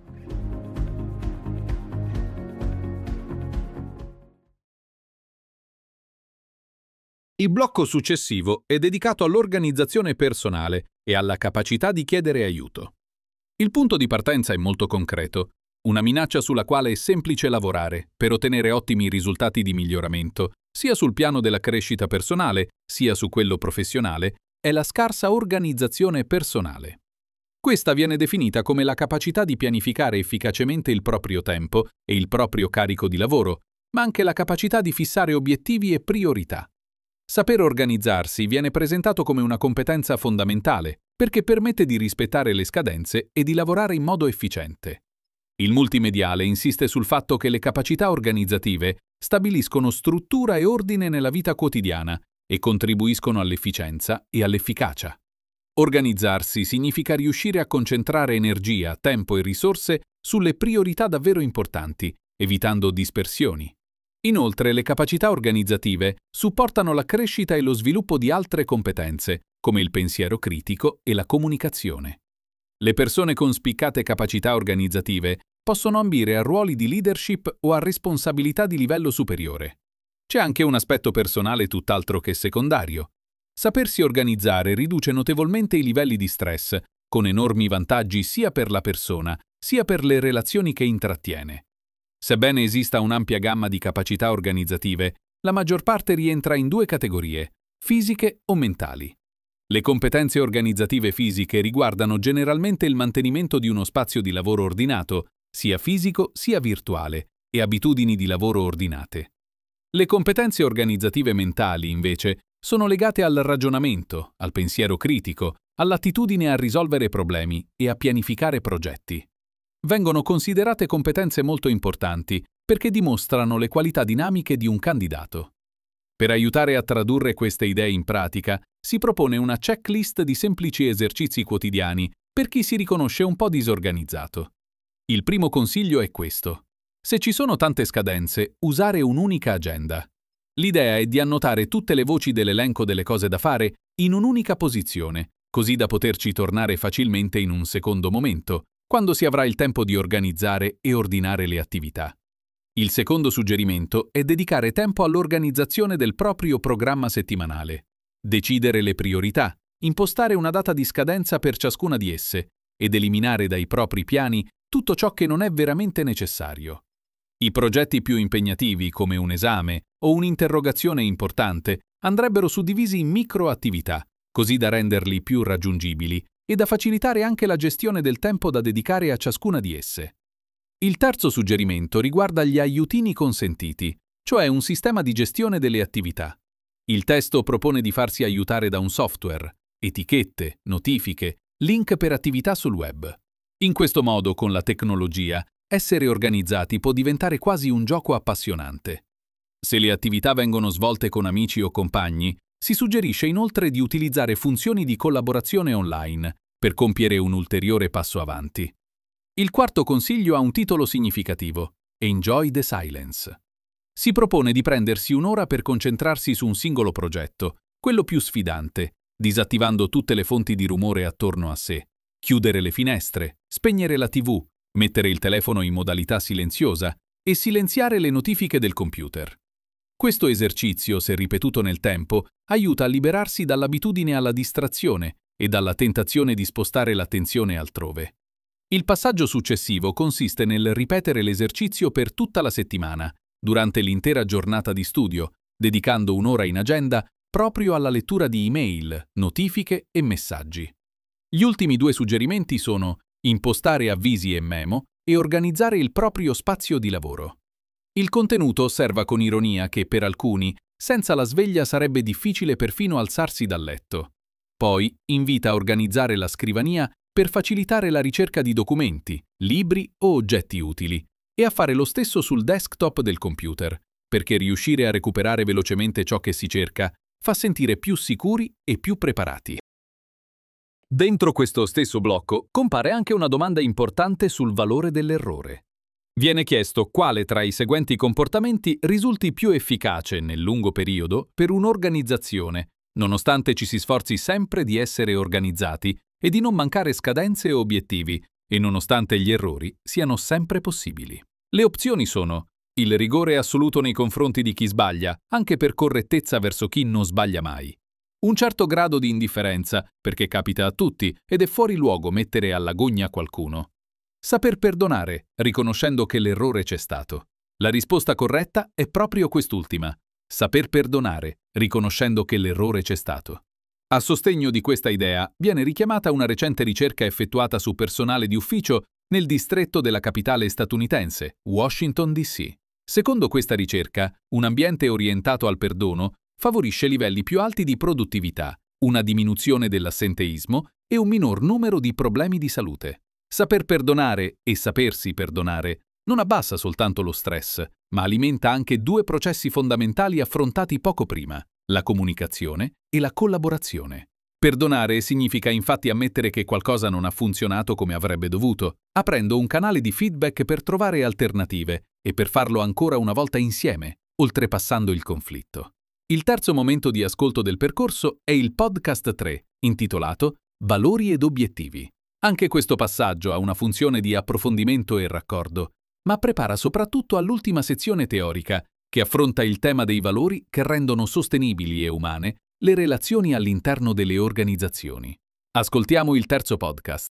Il blocco successivo è dedicato all'organizzazione personale e alla capacità di chiedere aiuto. Il punto di partenza è molto concreto, una minaccia sulla quale è semplice lavorare per ottenere ottimi risultati di miglioramento, sia sul piano della crescita personale, sia su quello professionale, è la scarsa organizzazione personale. Questa viene definita come la capacità di pianificare efficacemente il proprio tempo e il proprio carico di lavoro, ma anche la capacità di fissare obiettivi e priorità. Saper organizzarsi viene presentato come una competenza fondamentale perché permette di rispettare le scadenze e di lavorare in modo efficiente. Il multimediale insiste sul fatto che le capacità organizzative stabiliscono struttura e ordine nella vita quotidiana e contribuiscono all'efficienza e all'efficacia. Organizzarsi significa riuscire a concentrare energia, tempo e risorse sulle priorità davvero importanti, evitando dispersioni. Inoltre, le capacità organizzative supportano la crescita e lo sviluppo di altre competenze, come il pensiero critico e la comunicazione. Le persone con spiccate capacità organizzative possono ambire a ruoli di leadership o a responsabilità di livello superiore. C'è anche un aspetto personale tutt'altro che secondario. Sapersi organizzare riduce notevolmente i livelli di stress, con enormi vantaggi sia per la persona, sia per le relazioni che intrattiene. Sebbene esista un'ampia gamma di capacità organizzative, la maggior parte rientra in due categorie, fisiche o mentali. Le competenze organizzative fisiche riguardano generalmente il mantenimento di uno spazio di lavoro ordinato, sia fisico sia virtuale, e abitudini di lavoro ordinate. Le competenze organizzative mentali, invece, sono legate al ragionamento, al pensiero critico, all'attitudine a risolvere problemi e a pianificare progetti. Vengono considerate competenze molto importanti perché dimostrano le qualità dinamiche di un candidato. Per aiutare a tradurre queste idee in pratica, si propone una checklist di semplici esercizi quotidiani per chi si riconosce un po' disorganizzato. Il primo consiglio è questo. Se ci sono tante scadenze, usare un'unica agenda. L'idea è di annotare tutte le voci dell'elenco delle cose da fare in un'unica posizione, così da poterci tornare facilmente in un secondo momento, quando si avrà il tempo di organizzare e ordinare le attività. Il secondo suggerimento è dedicare tempo all'organizzazione del proprio programma settimanale, decidere le priorità, impostare una data di scadenza per ciascuna di esse ed eliminare dai propri piani tutto ciò che non è veramente necessario. I progetti più impegnativi, come un esame o un'interrogazione importante, andrebbero suddivisi in microattività, così da renderli più raggiungibili e da facilitare anche la gestione del tempo da dedicare a ciascuna di esse. Il terzo suggerimento riguarda gli aiutini consentiti, cioè un sistema di gestione delle attività. Il testo propone di farsi aiutare da un software, etichette, notifiche, link per attività sul web. In questo modo, con la tecnologia, essere organizzati può diventare quasi un gioco appassionante. Se le attività vengono svolte con amici o compagni, si suggerisce inoltre di utilizzare funzioni di collaborazione online per compiere un ulteriore passo avanti. Il quarto consiglio ha un titolo significativo: Enjoy the Silence. Si propone di prendersi un'ora per concentrarsi su un singolo progetto, quello più sfidante, disattivando tutte le fonti di rumore attorno a sé, chiudere le finestre, spegnere la TV, mettere il telefono in modalità silenziosa e silenziare le notifiche del computer. Questo esercizio, se ripetuto nel tempo, aiuta a liberarsi dall'abitudine alla distrazione e dalla tentazione di spostare l'attenzione altrove. Il passaggio successivo consiste nel ripetere l'esercizio per tutta la settimana, durante l'intera giornata di studio, dedicando un'ora in agenda proprio alla lettura di email, notifiche e messaggi. Gli ultimi due suggerimenti sono impostare avvisi e memo e organizzare il proprio spazio di lavoro. Il contenuto osserva con ironia che per alcuni, senza la sveglia sarebbe difficile perfino alzarsi dal letto. Poi invita a organizzare la scrivania per facilitare la ricerca di documenti, libri o oggetti utili, e a fare lo stesso sul desktop del computer, perché riuscire a recuperare velocemente ciò che si cerca fa sentire più sicuri e più preparati. Dentro questo stesso blocco compare anche una domanda importante sul valore dell'errore. Viene chiesto quale tra i seguenti comportamenti risulti più efficace nel lungo periodo per un'organizzazione, nonostante ci si sforzi sempre di essere organizzati e di non mancare scadenze e obiettivi, e nonostante gli errori siano sempre possibili. Le opzioni sono il rigore assoluto nei confronti di chi sbaglia, anche per correttezza verso chi non sbaglia mai. Un certo grado di indifferenza, perché capita a tutti ed è fuori luogo mettere alla gogna qualcuno. Saper perdonare, riconoscendo che l'errore c'è stato. La risposta corretta è proprio quest'ultima. Saper perdonare, riconoscendo che l'errore c'è stato. A sostegno di questa idea viene richiamata una recente ricerca effettuata su personale di ufficio nel distretto della capitale statunitense, Washington DC. Secondo questa ricerca, un ambiente orientato al perdono favorisce livelli più alti di produttività, una diminuzione dell'assenteismo e un minor numero di problemi di salute. Saper perdonare e sapersi perdonare non abbassa soltanto lo stress, ma alimenta anche due processi fondamentali affrontati poco prima: la comunicazione e la collaborazione. Perdonare significa infatti ammettere che qualcosa non ha funzionato come avrebbe dovuto, aprendo un canale di feedback per trovare alternative e per farlo ancora una volta insieme, oltrepassando il conflitto. Il terzo momento di ascolto del percorso è il podcast 3, intitolato Valori ed obiettivi. Anche questo passaggio ha una funzione di approfondimento e raccordo, ma prepara soprattutto all'ultima sezione teorica, che affronta il tema dei valori che rendono sostenibili e umane le relazioni all'interno delle organizzazioni. Ascoltiamo il terzo podcast.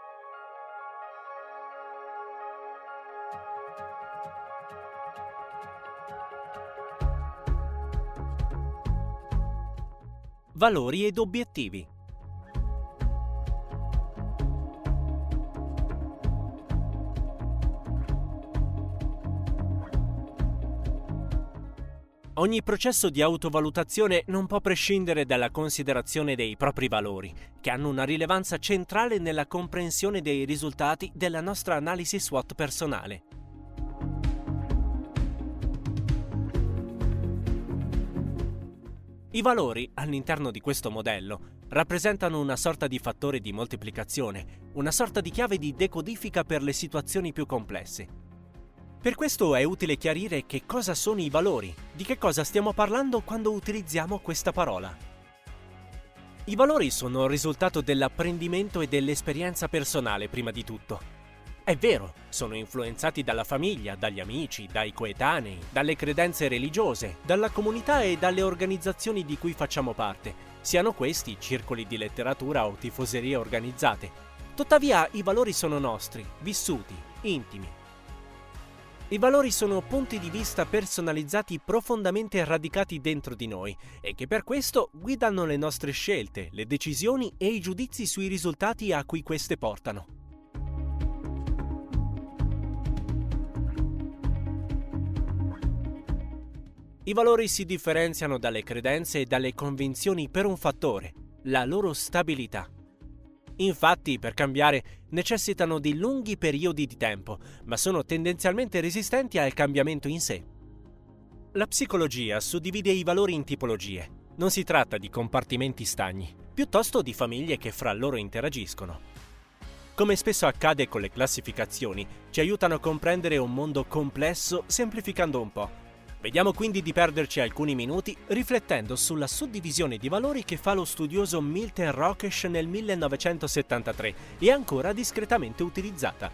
Valori ed obiettivi. Ogni processo di autovalutazione non può prescindere dalla considerazione dei propri valori, che hanno una rilevanza centrale nella comprensione dei risultati della nostra analisi SWOT personale. I valori, all'interno di questo modello, rappresentano una sorta di fattore di moltiplicazione, una sorta di chiave di decodifica per le situazioni più complesse. Per questo è utile chiarire che cosa sono i valori, di che cosa stiamo parlando quando utilizziamo questa parola. I valori sono il risultato dell'apprendimento e dell'esperienza personale prima di tutto. È vero, sono influenzati dalla famiglia, dagli amici, dai coetanei, dalle credenze religiose, dalla comunità e dalle organizzazioni di cui facciamo parte, siano questi circoli di letteratura o tifoserie organizzate. Tuttavia, i valori sono nostri, vissuti, intimi. I valori sono punti di vista personalizzati profondamente radicati dentro di noi e che per questo guidano le nostre scelte, le decisioni e i giudizi sui risultati a cui queste portano. I valori si differenziano dalle credenze e dalle convinzioni per un fattore: la loro stabilità. Infatti, per cambiare, necessitano di lunghi periodi di tempo, ma sono tendenzialmente resistenti al cambiamento in sé. La psicologia suddivide i valori in tipologie. Non si tratta di compartimenti stagni, piuttosto di famiglie che fra loro interagiscono. Come spesso accade con le classificazioni, ci aiutano a comprendere un mondo complesso semplificando un po'. Vediamo quindi di perderci alcuni minuti riflettendo sulla suddivisione di valori che fa lo studioso Milton Rakesh nel 1973 e ancora discretamente utilizzata.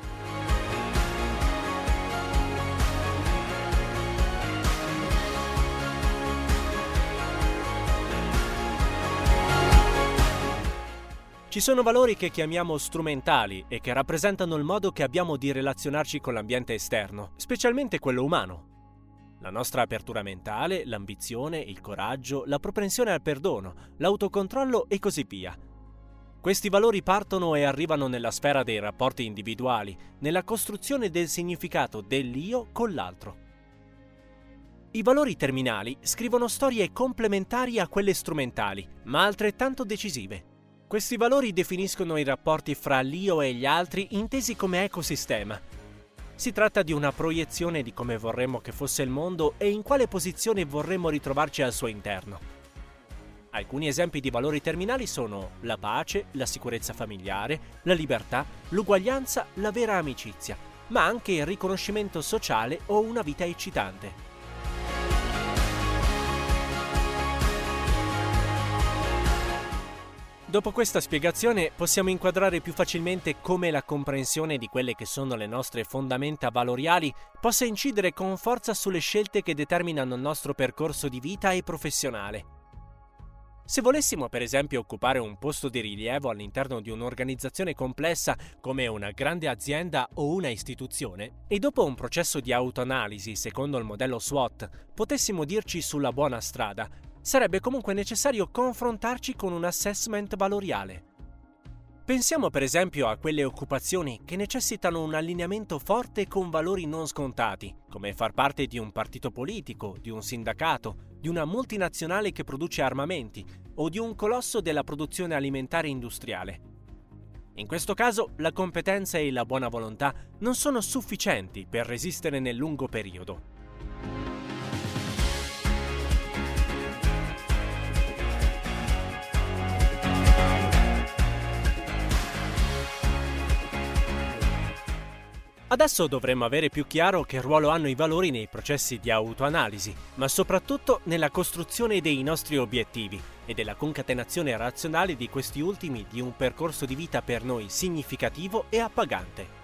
Ci sono valori che chiamiamo strumentali e che rappresentano il modo che abbiamo di relazionarci con l'ambiente esterno, specialmente quello umano. La nostra apertura mentale, l'ambizione, il coraggio, la propensione al perdono, l'autocontrollo e così via. Questi valori partono e arrivano nella sfera dei rapporti individuali, nella costruzione del significato dell'io con l'altro. I valori terminali scrivono storie complementari a quelle strumentali, ma altrettanto decisive. Questi valori definiscono i rapporti fra l'io e gli altri intesi come ecosistema. Si tratta di una proiezione di come vorremmo che fosse il mondo e in quale posizione vorremmo ritrovarci al suo interno. Alcuni esempi di valori terminali sono la pace, la sicurezza familiare, la libertà, l'uguaglianza, la vera amicizia, ma anche il riconoscimento sociale o una vita eccitante. Dopo questa spiegazione possiamo inquadrare più facilmente come la comprensione di quelle che sono le nostre fondamenta valoriali possa incidere con forza sulle scelte che determinano il nostro percorso di vita e professionale. Se volessimo per esempio occupare un posto di rilievo all'interno di un'organizzazione complessa come una grande azienda o una istituzione, e dopo un processo di autoanalisi secondo il modello SWOT potessimo dirci sulla buona strada, sarebbe comunque necessario confrontarci con un assessment valoriale. Pensiamo per esempio a quelle occupazioni che necessitano un allineamento forte con valori non scontati, come far parte di un partito politico, di un sindacato, di una multinazionale che produce armamenti o di un colosso della produzione alimentare industriale. In questo caso la competenza e la buona volontà non sono sufficienti per resistere nel lungo periodo. Adesso dovremmo avere più chiaro che ruolo hanno i valori nei processi di autoanalisi, ma soprattutto nella costruzione dei nostri obiettivi e della concatenazione razionale di questi ultimi di un percorso di vita per noi significativo e appagante.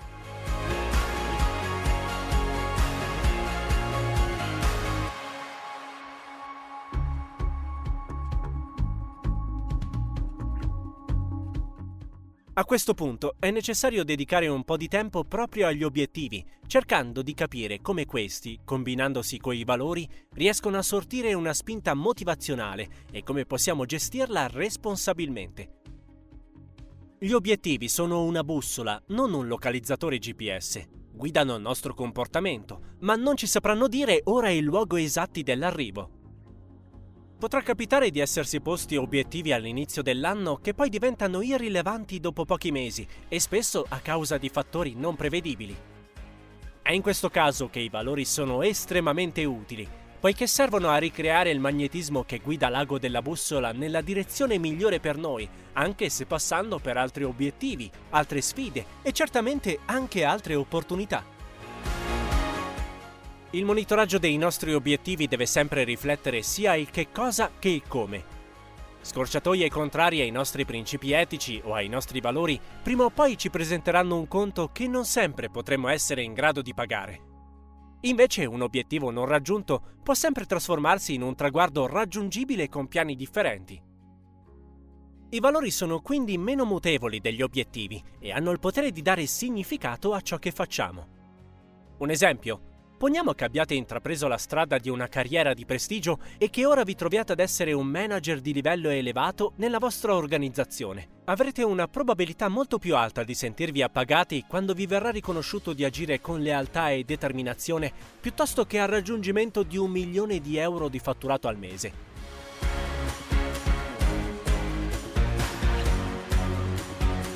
A questo punto è necessario dedicare un po' di tempo proprio agli obiettivi, cercando di capire come questi, combinandosi coi valori, riescono a sortire una spinta motivazionale e come possiamo gestirla responsabilmente. Gli obiettivi sono una bussola, non un localizzatore GPS. Guidano il nostro comportamento, ma non ci sapranno dire ora e il luogo esatti dell'arrivo. Potrà capitare di essersi posti obiettivi all'inizio dell'anno che poi diventano irrilevanti dopo pochi mesi e spesso a causa di fattori non prevedibili. È in questo caso che i valori sono estremamente utili, poiché servono a ricreare il magnetismo che guida l'ago della bussola nella direzione migliore per noi, anche se passando per altri obiettivi, altre sfide e certamente anche altre opportunità. Il monitoraggio dei nostri obiettivi deve sempre riflettere sia il che cosa che il come. Scorciatoie contrarie ai nostri principi etici o ai nostri valori prima o poi ci presenteranno un conto che non sempre potremo essere in grado di pagare. Invece un obiettivo non raggiunto può sempre trasformarsi in un traguardo raggiungibile con piani differenti. I valori sono quindi meno mutevoli degli obiettivi e hanno il potere di dare significato a ciò che facciamo. Un esempio: poniamo che abbiate intrapreso la strada di una carriera di prestigio e che ora vi troviate ad essere un manager di livello elevato nella vostra organizzazione. Avrete una probabilità molto più alta di sentirvi appagati quando vi verrà riconosciuto di agire con lealtà e determinazione piuttosto che al raggiungimento di 1 milione di euro di fatturato al mese.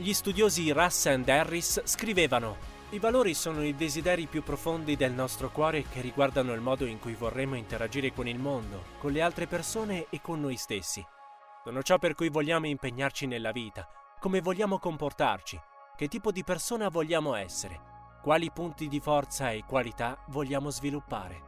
Gli studiosi Russ e Harris scrivevano: i valori sono i desideri più profondi del nostro cuore che riguardano il modo in cui vorremmo interagire con il mondo, con le altre persone e con noi stessi. Sono ciò per cui vogliamo impegnarci nella vita, come vogliamo comportarci, che tipo di persona vogliamo essere, quali punti di forza e qualità vogliamo sviluppare.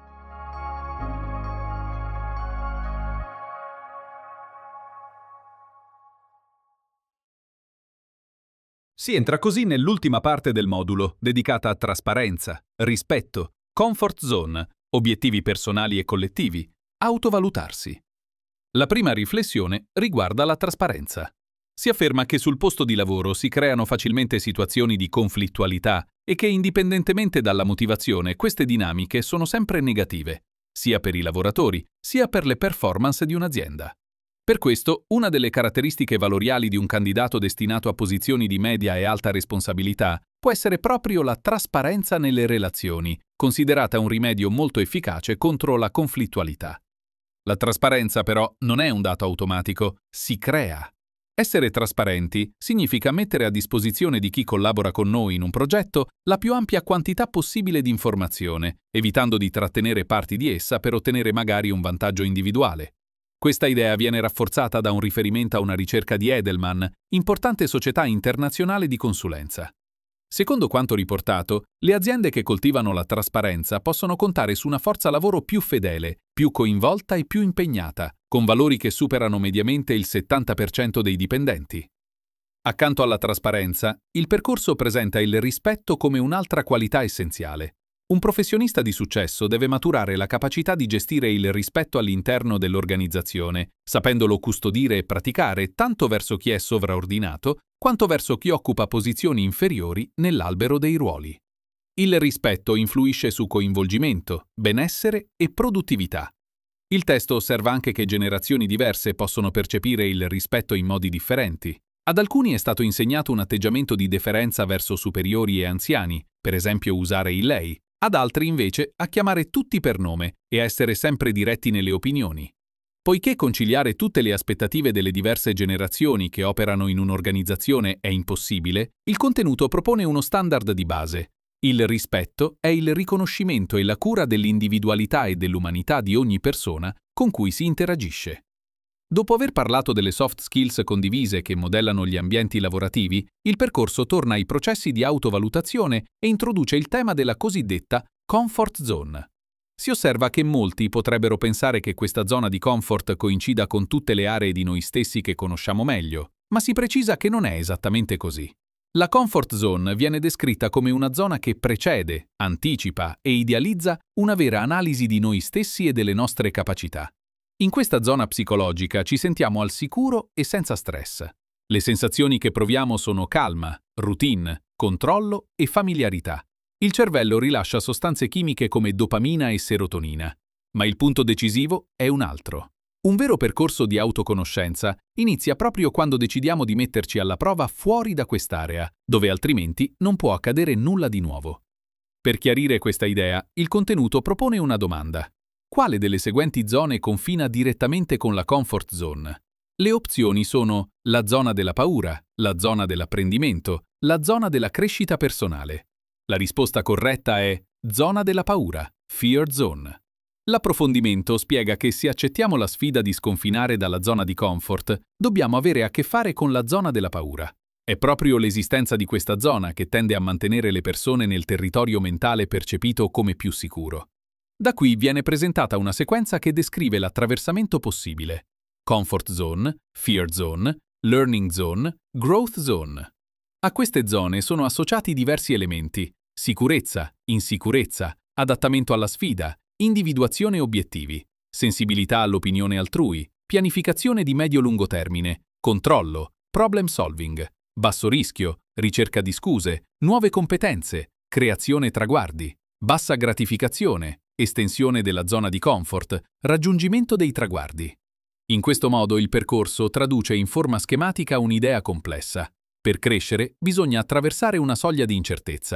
Si entra così nell'ultima parte del modulo, dedicata a trasparenza, rispetto, comfort zone, obiettivi personali e collettivi, autovalutarsi. La prima riflessione riguarda la trasparenza. Si afferma che sul posto di lavoro si creano facilmente situazioni di conflittualità e che, indipendentemente dalla motivazione, queste dinamiche sono sempre negative, sia per i lavoratori, sia per le performance di un'azienda. Per questo, una delle caratteristiche valoriali di un candidato destinato a posizioni di media e alta responsabilità può essere proprio la trasparenza nelle relazioni, considerata un rimedio molto efficace contro la conflittualità. La trasparenza, però, non è un dato automatico, si crea. Essere trasparenti significa mettere a disposizione di chi collabora con noi in un progetto la più ampia quantità possibile di informazione, evitando di trattenere parti di essa per ottenere magari un vantaggio individuale. Questa idea viene rafforzata da un riferimento a una ricerca di Edelman, importante società internazionale di consulenza. Secondo quanto riportato, le aziende che coltivano la trasparenza possono contare su una forza lavoro più fedele, più coinvolta e più impegnata, con valori che superano mediamente il 70% dei dipendenti. Accanto alla trasparenza, il percorso presenta il rispetto come un'altra qualità essenziale. Un professionista di successo deve maturare la capacità di gestire il rispetto all'interno dell'organizzazione, sapendolo custodire e praticare tanto verso chi è sovraordinato quanto verso chi occupa posizioni inferiori nell'albero dei ruoli. Il rispetto influisce su coinvolgimento, benessere e produttività. Il testo osserva anche che generazioni diverse possono percepire il rispetto in modi differenti. Ad alcuni è stato insegnato un atteggiamento di deferenza verso superiori e anziani, per esempio usare il lei, ad altri invece a chiamare tutti per nome e a essere sempre diretti nelle opinioni. Poiché conciliare tutte le aspettative delle diverse generazioni che operano in un'organizzazione è impossibile, il contenuto propone uno standard di base. Il rispetto è il riconoscimento e la cura dell'individualità e dell'umanità di ogni persona con cui si interagisce. Dopo aver parlato delle soft skills condivise che modellano gli ambienti lavorativi, il percorso torna ai processi di autovalutazione e introduce il tema della cosiddetta comfort zone. Si osserva che molti potrebbero pensare che questa zona di comfort coincida con tutte le aree di noi stessi che conosciamo meglio, ma si precisa che non è esattamente così. La comfort zone viene descritta come una zona che precede, anticipa e idealizza una vera analisi di noi stessi e delle nostre capacità. In questa zona psicologica ci sentiamo al sicuro e senza stress. Le sensazioni che proviamo sono calma, routine, controllo e familiarità. Il cervello rilascia sostanze chimiche come dopamina e serotonina. Ma il punto decisivo è un altro. Un vero percorso di autoconoscenza inizia proprio quando decidiamo di metterci alla prova fuori da quest'area, dove altrimenti non può accadere nulla di nuovo. Per chiarire questa idea, il contenuto propone una domanda. Quale delle seguenti zone confina direttamente con la comfort zone? Le opzioni sono la zona della paura, la zona dell'apprendimento, la zona della crescita personale. La risposta corretta è zona della paura, fear zone. L'approfondimento spiega che se accettiamo la sfida di sconfinare dalla zona di comfort, dobbiamo avere a che fare con la zona della paura. È proprio l'esistenza di questa zona che tende a mantenere le persone nel territorio mentale percepito come più sicuro. Da qui viene presentata una sequenza che descrive l'attraversamento possibile: comfort zone, fear zone, learning zone, growth zone. A queste zone sono associati diversi elementi: sicurezza, insicurezza, adattamento alla sfida, individuazione obiettivi, sensibilità all'opinione altrui, pianificazione di medio-lungo termine, controllo, problem solving, basso rischio, ricerca di scuse, nuove competenze, creazione traguardi, bassa gratificazione, estensione della zona di comfort, raggiungimento dei traguardi. In questo modo il percorso traduce in forma schematica un'idea complessa. Per crescere bisogna attraversare una soglia di incertezza.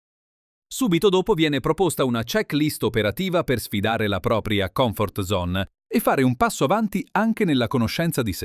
Subito dopo viene proposta una checklist operativa per sfidare la propria comfort zone e fare un passo avanti anche nella conoscenza di sé.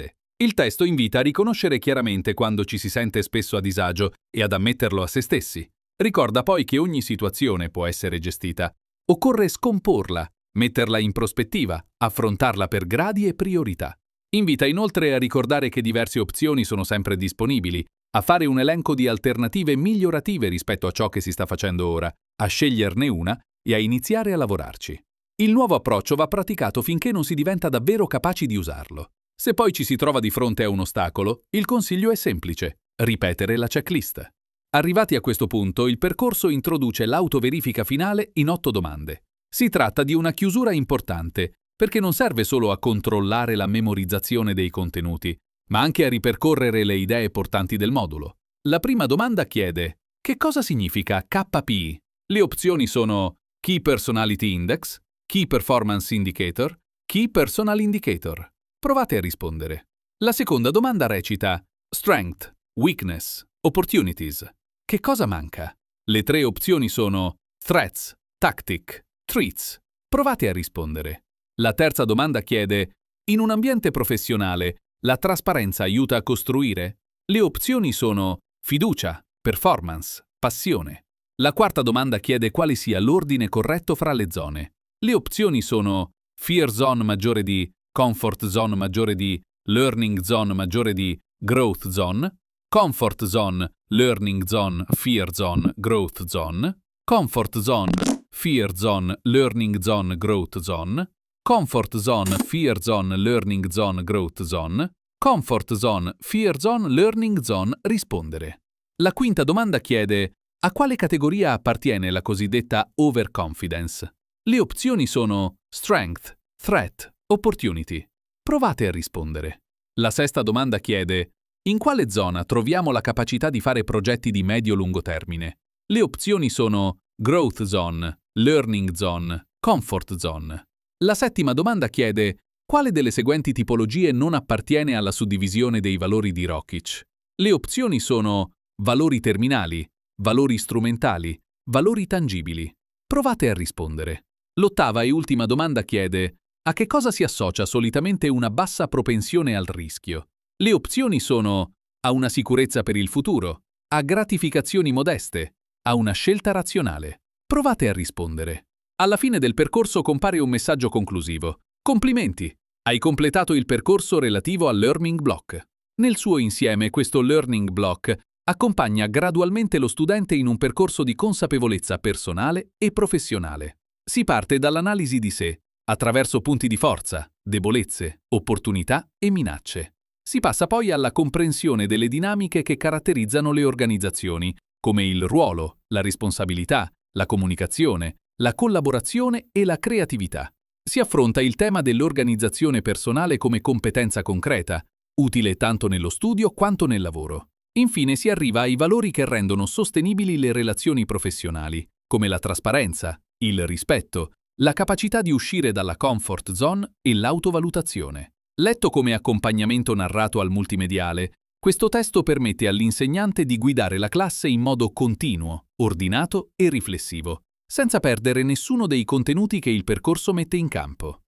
Il testo invita a riconoscere chiaramente quando ci si sente spesso a disagio e ad ammetterlo a se stessi. Ricorda poi che ogni situazione può essere gestita. Occorre scomporla, metterla in prospettiva, affrontarla per gradi e priorità. Invita inoltre a ricordare che diverse opzioni sono sempre disponibili, a fare un elenco di alternative migliorative rispetto a ciò che si sta facendo ora, a sceglierne una e a iniziare a lavorarci. Il nuovo approccio va praticato finché non si diventa davvero capaci di usarlo. Se poi ci si trova di fronte a un ostacolo, il consiglio è semplice: ripetere la checklist. Arrivati a questo punto, il percorso introduce l'autoverifica finale in 8 domande. Si tratta di una chiusura importante, perché non serve solo a controllare la memorizzazione dei contenuti, ma anche a ripercorrere le idee portanti del modulo. La prima domanda chiede: che cosa significa KPI? Le opzioni sono Key Personality Index, Key Performance Indicator, Key Personal Indicator. Provate a rispondere. La seconda domanda recita: Strength, Weakness, Opportunities. Che cosa manca? Le 3 opzioni sono Threats, Tactic, Treats. Provate a rispondere. La terza domanda chiede: in un ambiente professionale, la trasparenza aiuta a costruire? Le opzioni sono fiducia, performance, passione. La quarta domanda chiede quale sia l'ordine corretto fra le zone. Le opzioni sono Fear Zone maggiore di, Comfort Zone maggiore di, Learning Zone maggiore di, Growth Zone, Comfort Zone, Learning Zone, Fear Zone, Growth Zone, Comfort Zone, Fear Zone, Learning Zone, Growth Zone, Comfort Zone, Fear Zone, Learning Zone, Growth Zone, Comfort Zone, Fear Zone, Learning Zone, rispondere. La quinta domanda chiede: a quale categoria appartiene la cosiddetta overconfidence? Le opzioni sono Strength, Threat, Opportunity. Provate a rispondere. La sesta domanda chiede: in quale zona troviamo la capacità di fare progetti di medio-lungo termine? Le opzioni sono Growth Zone, Learning Zone, Comfort Zone. La settima domanda chiede: quale delle seguenti tipologie non appartiene alla suddivisione dei valori di Rockich? Le opzioni sono valori terminali, valori strumentali, valori tangibili. Provate a rispondere. L'ottava e ultima domanda chiede: a che cosa si associa solitamente una bassa propensione al rischio? Le opzioni sono a una sicurezza per il futuro, a gratificazioni modeste, a una scelta razionale. Provate a rispondere. Alla fine del percorso compare un messaggio conclusivo. Complimenti! Hai completato il percorso relativo al Learning Block. Nel suo insieme, questo Learning Block accompagna gradualmente lo studente in un percorso di consapevolezza personale e professionale. Si parte dall'analisi di sé, attraverso punti di forza, debolezze, opportunità e minacce. Si passa poi alla comprensione delle dinamiche che caratterizzano le organizzazioni, come il ruolo, la responsabilità, la comunicazione, la collaborazione e la creatività. Si affronta il tema dell'organizzazione personale come competenza concreta, utile tanto nello studio quanto nel lavoro. Infine si arriva ai valori che rendono sostenibili le relazioni professionali, come la trasparenza, il rispetto, la capacità di uscire dalla comfort zone e l'autovalutazione. Letto come accompagnamento narrato al multimediale, questo testo permette all'insegnante di guidare la classe in modo continuo, ordinato e riflessivo, senza perdere nessuno dei contenuti che il percorso mette in campo.